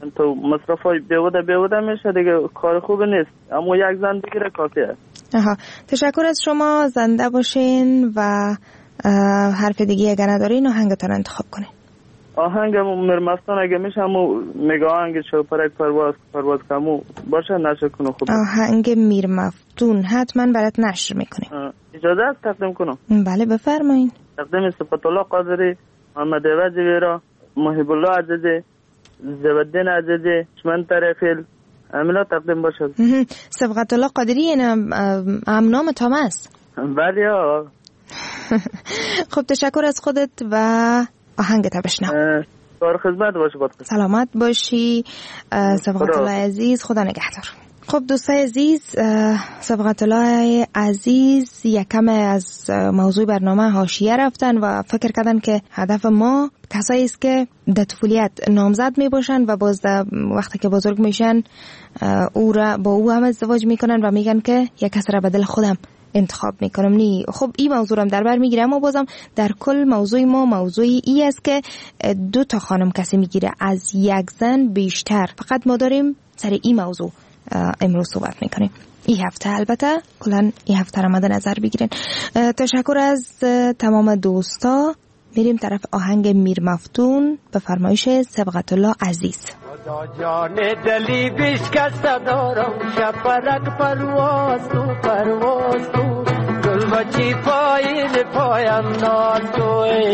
تو مصرفای بیوده بیوده میشه دیگه، کار خوب نیست. اما یک زن بگیره کافیه. آها، تشکر از شما. زنده باشین و حرف دیگه اگر ندارین آهنگتان انتخاب کنین. آهنگ مرمستان اگه میشه همو میگه آهنگ چوپرک پرواز پرواز کمو باشه نشر کنه. خوب آهنگ میر مفتون حتما برات نشر میکنیم. اجازه است تقدیم کنم؟ بله بفرمایین. تقدیم صفت الله قادری، محمد عوض ویرا، محب الله عزیزی، زبدین عزیزی، چمن طرفیل، امینا تقدیم باشه. صفت الله قادری این هم نام تام است؟ بله ها. خب تشکر از خودت و آهنگت بشنو. کار خدمت باشه. بود سلامت باشی صفت الله عزیز، خدا نگهدار. خب دوستای عزیز، صفت الله عزیز یکم از موضوع برنامه حاشیه رفتن و فکر کردن که هدف ما کسایی است که در طفولیت نامزد می باشن و باز در وقتی که بزرگ میشن او را با او هم ازدواج میکنن و میگن که یک کس را به دل خودم انتخاب میکنم. نی خب این موضوع هم در بر میگیره، اما بازم در کل موضوع ما موضوعی ای است که دو تا خانم کسی میگیره از یک زن بیشتر. فقط ما داریم سر این موضوع امروز صحبت میکنیم. این هفته البته کلا این هفته را مد نظر بگیرین. تشکر از تمام دوستا. میریم طرف آهنگ میر مفتون به فرمایش صبغت الله عزیز. جان دلی بشکست دارم، شپرک پرواز تو پرواز تو، گل بچی پایین پایم ناز تو.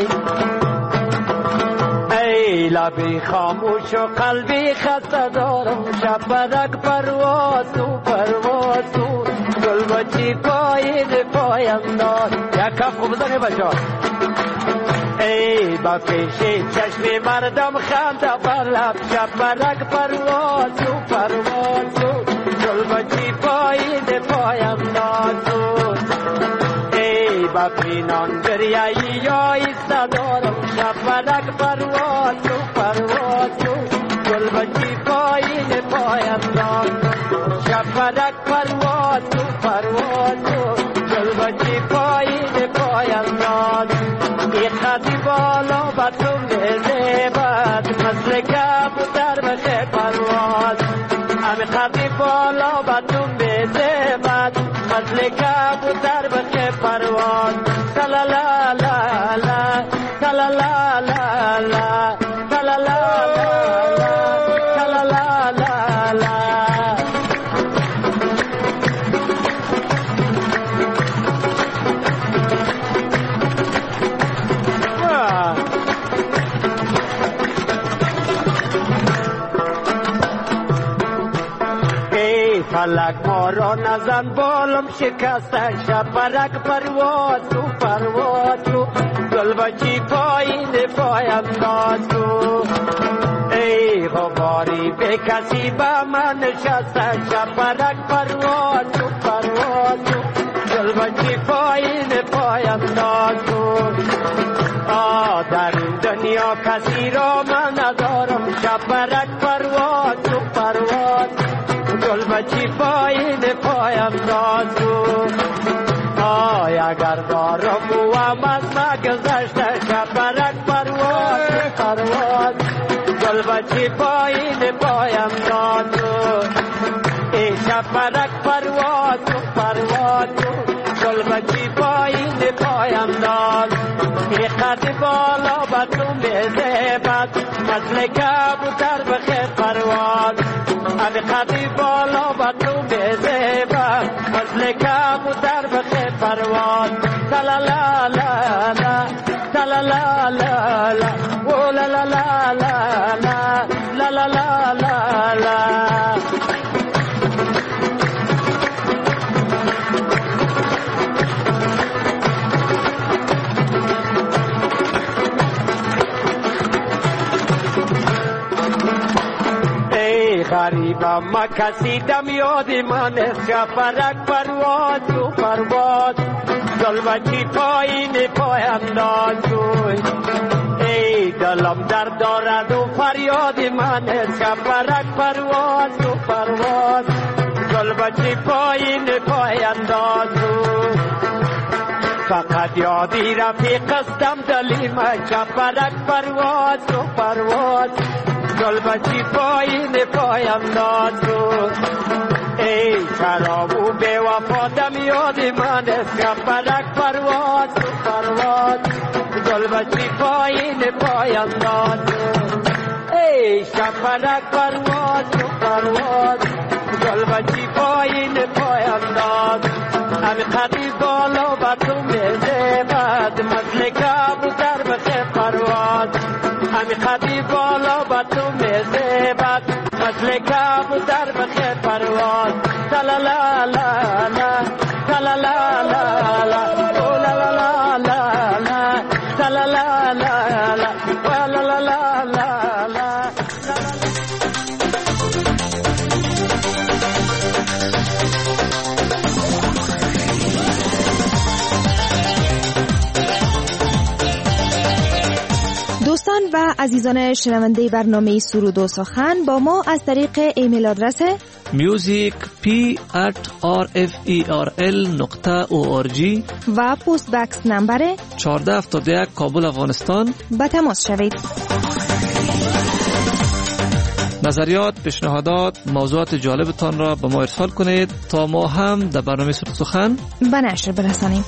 ای لبی خاموش و قلبی خسته دارم، شپرک پرواز تو پرواز تو، گل بچی پایین پایم ناز. یک کف خوب بزنی بچه. ای با پیشی چشم مردم خنده بر لب، شپرک پرواز تو پرواز تو، گل بچی پایین پایم نازو. ای با پینان دریایی یا ایسته دارم، شپرک پرواز تو پرواز تو، گل بچی پایین پایم نازو. شپرک پرواز تو پرواز تو، گل بچی پایین پایم نازو. ای خطی بالا با تو میزیبد، مثل کبوتر بشه پرواز. امی خطی بالا با تو میزیبد، مثل کبوتر بشه پرواز. سلا لا لا لا سلا لا لا لا سلا لا لا سلا لا لا لا. فلک ما را نزن بالم شکسته، شپرک پرواز تو پرواز تو، گل بچی پایین پایم ناز تو. ای غباری به کسی به من نشسته، شپرک پرواز تو پرواز تو، گل بچی پایین پایم ناز تو. آ در این دنیا کسی را من ندارم، شپرک پرواز تو پرواز، گل بچی پایین پایم نازو. آی اگر دارم و هم از نگذشته، شپرک پرواز پرواز، گل بچی پایین پایم نازو. ای شپرک پرواز پرواز، گل بچی پایین پایم ناز. ای قد بالا با تو میزیبد، مثل کبوتر بخیر پرواز. امی قدی بالا با تو میزیبد، مثل کبوتر بخیر پرواز. سلا لا لا لا سلا لا لا لا او لا لا لا لا لا لا لا لا لا. غریبم ما کسی دم یاد من، شپرک پرواز تو پرواز، گل بچی پایین پایم نازوی. ای دلم درد دارد و فریاد من، شپرک پرواز تو پرواز، گل بچی پایین پایم نازوی. فقط یادی رفیق استم دلی من، شپرک پرواز تو پرواز، گل بچی پایین پایم داد بود. ای شرابو به وفا دم یاد من است که فلک پرواز پرواز گل بچی پایین پایم داد بود. ای شفلک پرواز پرواز گل بچی پایین پایم داد. همی قدی بالا بر تو میزبد مثل کبوتر بخیر پرواز. همی قدی بالا بر تو میزبد مثل کبوتر بخیر پرواز. تلالا لا لا تلالا لا لا لا لا لا لا تلالا لا لا لا لا لا لا. دوستان و عزیزان شنونده برنامه سرود و سخن با ما از طریق ایمیل آدرس music p at r f e r l نقطه او آر جی و پست بکس نمبر چهارده هفتاد و یک کابل افغانستان به تماس شوید. نظریات، پیشنهادات، موضوعات جالبتان را به ما ارسال کنید تا ما هم در برنامه سرود سخن به نشر برسانیم.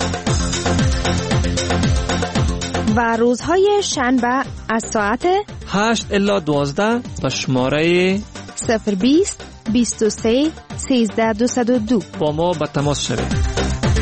و روزهای شنبه از ساعت هشت الی دوازده به شماره صفر بیست بیست و سه سیزده دویست و دو با ما به تماس شوید.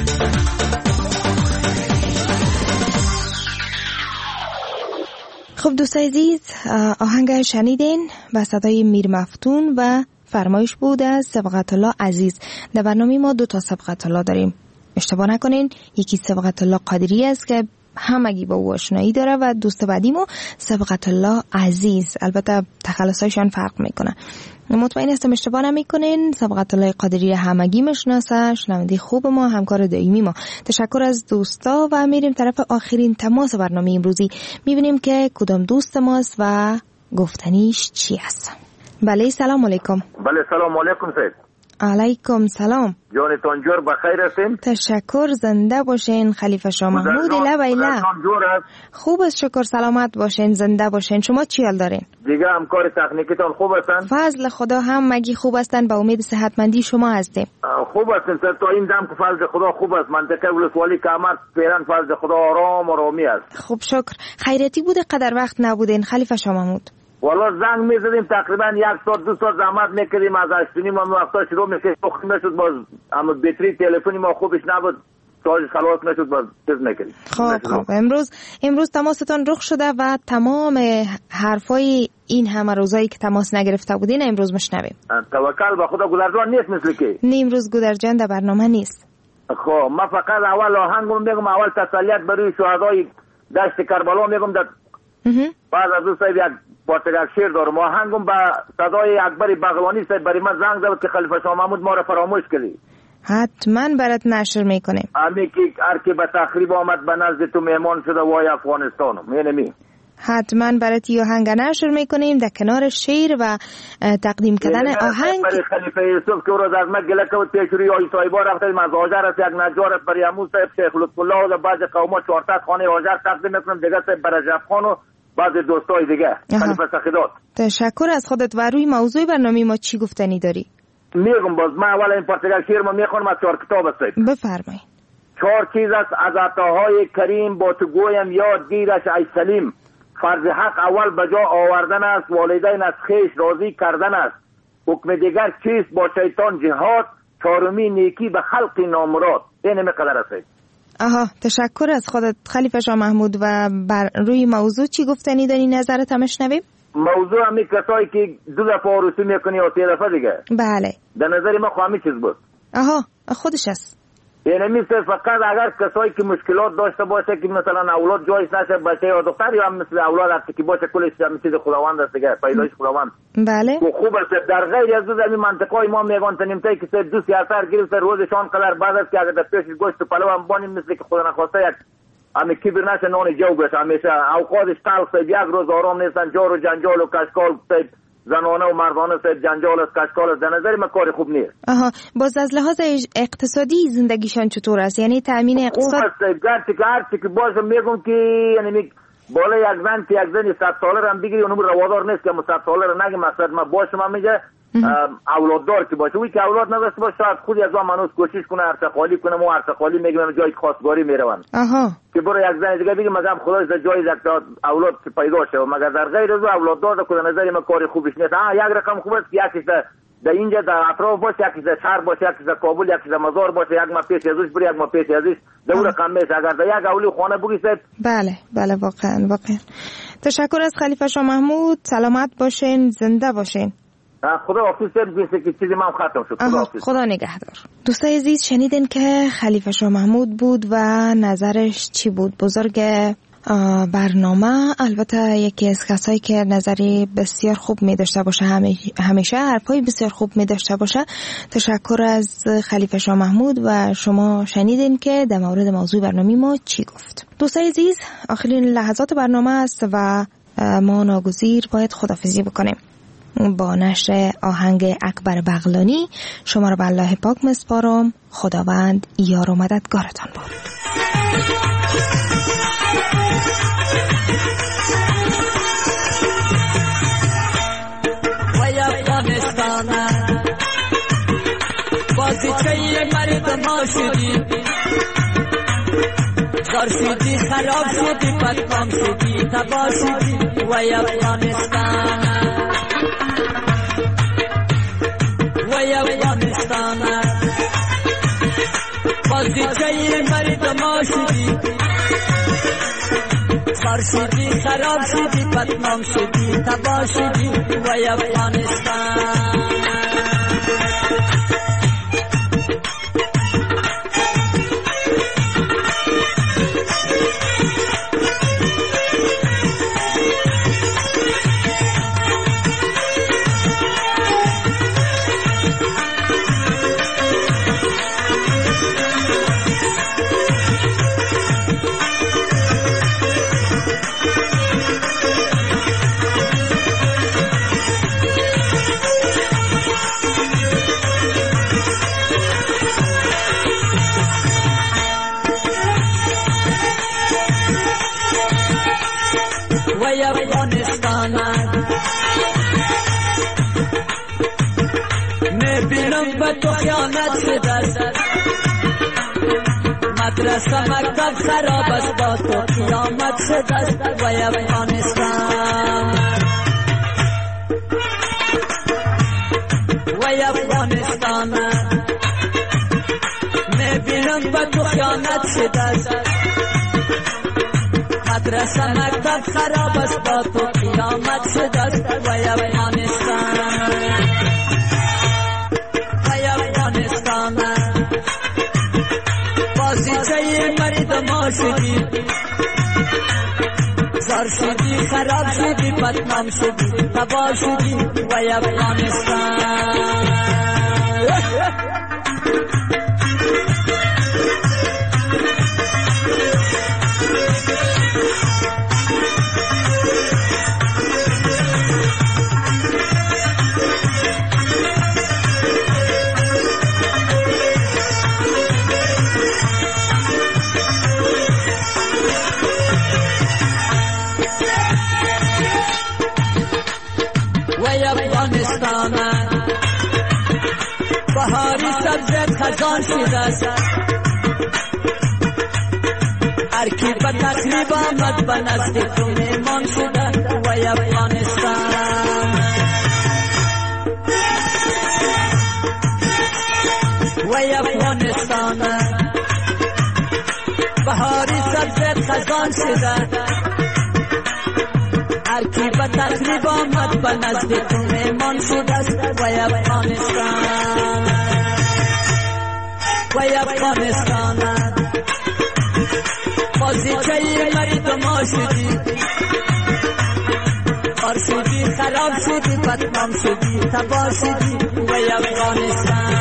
خب دوستای عزیز، آهنگ شنیدین با صدای میر مفتون و فرمایش بود از سبقت الله عزیز. در برنامه ما دو تا سبقت الله داریم، اشتباه نکنین. یکی سبقت الله قادری است که همگی با او آشنایی داره و دوست بعدی ما سبقت الله عزیز، البته تخلصایشان فرق میکنه. مطمئن هستم اشتباه نمیکنین. سبقت الله قادری همگی میشناسه، شنونده خوب ما، همکار دائمی ما. تشکر از دوستا و میریم طرف آخرین تماس برنامه امروزی، میبینیم که کدام دوست ماست و گفتنیش چی است. بله سلام علیکم. بله سلام علیکم سید. علیکم سلام. جانتان جور بخیر هستین؟ تشکر، زنده باشین. خلیفه شاه محمود لبیلا. خوب است، شکر سلامت باشین، زنده باشین. شما چی حال دارین؟ دیگه همکار تکنیکتان خوب هستن؟ فضل خدا هم مگی خوب هستن، به امید صحتمندی شما هستیم. خوب هستین سر تا این دم که فضل خدا خوب است. منطقه ولسوالی کامرت پیران فضل خدا آرام و رامی است. خوب شکر. خیرتی بوده قدر وقت نبودین خلیفه شاه محمود؟ والا زنگ میزدیم تقریبا یک ساعت دو ساعت زحمت میکردیم، از هشتونیم هم وقتا شروع میشه سخت میشد، باز اما بطری تلفنی ما خوبش نبود، تاج خلاص میشد، باز چیز میکردیم. خب خب امروز امروز تماستان رخ شده و تمام حرفای این همه روزایی که تماس نگرفته بودین امروز مشنویم. توکل به خدا گذرجان نیست مثل که نه امروز گذرجان در برنامه نیست. خب ما فقط اول آهنگم میگم، اول تسلیت برای شهدای دشت کربلا میگم. در بعد از اون صاحب یک پارتگاه شیر دارم، آهنگم با صدای اکبر بغلانی صاحب برای من زنگ زد که خلیفه شاه محمود ما را فراموش کردی. حتما برات نشر میکنیم. امی که هر کی به تخریب آمد به نزد تو مهمان شده وای افغانستانم می‌نمی. حتما برات یه آهنگ نشر میکنیم در کنار شیر و تقدیم کردن آهنگ. برای خلیفه یوسف که روز از مگله که پیشوری آی صاحبا رفتیم از آجر است، یک نجار است برای امو صاحب شیخ لطف الله و بعض قوما چهارصد خانه آجر تقدیم میکنم دیگه صاحب برای رجب خان و بعض دوستای دیگه. خلیفه سخیدات تشکر از خودت. و روی موضوع برنامه ما چی گفتنی داری؟ میگم باز ما اول این پرتگال شیر ما میخونم از چهار کتاب است. بفرمایید. چهار چیز است از عطاهای کریم با تو گویم یاد گیرش ای سلیم. فرض حق اول بجا آوردن است، والدین از خیش راضی کردن است. حکم دیگر چیست با شیطان جهاد، چهارمی نیکی به خلق نامراد. این مقدار است. آها تشکر از خودت خلیفه شاه محمود. و بر روی موضوع چی گفتنی داری؟ نظرت هم شنویم. موضوع همی کسایی که دو دفعه عروسی میکنی یا سه دفعه دیگه. بله در نظر ما خواهمی چیز بود. آها خودش است. یعنی مثل فقط اگر کسایی که مشکلات داشته باشه که مثلا اولاد جایش نشه بچه یا دختر یا مثل اولاد هستی که باشه کلش چیز خداوند است دیگه، پیدایش خداوند. بله. و خوب است در غیر از این منطقه ما میگن تنیمتای که سه دو سیاسر گرفت روزشان قدر بعد از که اگر در پیش گوشت پلو هم بانیم مثل که خدا نخواسته یک امی کبیر نشه نان جو بشه، همیشه اوقاتش تلخ سه یک روز آرام نیستن، جار و جنجال و کشکال سه زنانه و مردانه سه جنجال است، کشکال است. در نظر من کار خوب نیست. آها باز از لحاظ اقتصادی زندگیشان چطور است؟ یعنی تامین اقتصاد خوب است. گرچه که هرچی که باشه میگم که یعنی بالا یک زن که یک زن صد ساله رو هم بگیری اونم روادار نیست که صد ساله رو نگه. مقصد ما باشه ما میگه اولاددار که باشه، وی که اولاد نداشته باشه شاید خودی از آن منوز کوشش کنه ارتقالی کنه. ما ارتقالی میگیم جای خواستگاری میروند که برو یک زن دیگه بگیم مثلا خدا از جای یک اولاد پیدا شه، مگر در غیر از اولاددار ده کدام نظر ما کاری خوبش نیست. ها یک رقم خوب است که یکیش در اینجا در اطراف باشه، یکیش در شهر باشه، یکیش در کابل، یکیش در مزار باشه، یک ما پیش ازش بری، یک ما پیش ازش در اون رقم میشه. اگر در یک اولی خانه بگیسید. بله بله واقعا واقعا. تشکر از خلیفه شاه محمود. سلامت باشین، زنده باشین. خدا حافظ. بیسته که چیزی من ختم شد. خدا حافظ. خدا نگهدار. دوستای عزیز شنیدین که خلیفه شاه محمود بود و نظرش چی بود. بزرگ برنامه، البته یکی از کسایی که نظری بسیار خوب می داشته باشه، همیشه حرفای بسیار خوب می داشته باشه. تشکر از خلیفه شاه محمود و شما شنیدین که در مورد موضوع برنامه ما چی گفت. دوستای عزیز آخرین لحظات برنامه است و ما ناگزیر باید خداحافظی بکنیم. با نشر آهنگ اکبر بغلانی شما را به الله پاک میسپارم. خداوند یار و مددگارتان باد. وای افغانستان بازیچه مردم شدی، زار شدی، خراب شدی، بدنام شدی، تباه شدی. وای افغانستان، وای افغانستان بازیچه مردم شدی، زار شدی، خراب شدی، بدنام شدی، تباه شدی. وای افغانستان. وای افغانستان میبینم به تو خیانت شده، مدرسه مکتب خراب است با تو قیامت شده. وای افغانستان، وای افغانستان میبینم به تو خیانت شده، مدرسه مکتب خراب است با تو قیامت شده است. وای افغانستان، وای افغانستان بازیچه مردم شدی، زار شدی، خراب شدی، بدنام شدی، تباه شدی. وای افغانستان. بهاری سبزت خزان شده است، هر کی به تقریب آمد به نزد تو میمان شده. وای افغانستان، وای افغانستان بهاری سبزت خزان شده، هر کی به تقریب آمد به نزد تو میمان شده است. وای افغانستان، وای افغانستان بازیچه مردم شدی، خار شدی، خراب شدی، بدنام شدی، تباه شدی. وای افغانستان.